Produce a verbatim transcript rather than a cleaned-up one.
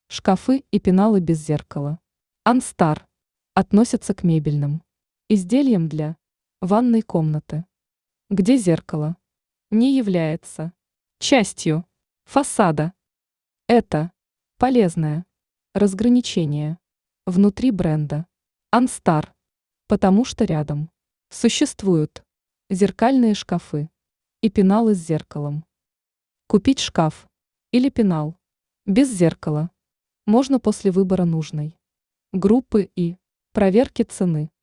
Шкафы и пеналы без зеркала. Анстар относятся к мебельным изделиям для ванной комнаты, где зеркало не является частью фасада. Это полезное разграничение внутри бренда Анстар, потому что рядом существуют зеркальные шкафы и пеналы с зеркалом. Купить шкаф или пенал без зеркала можно после выбора нужной группы и проверки цены.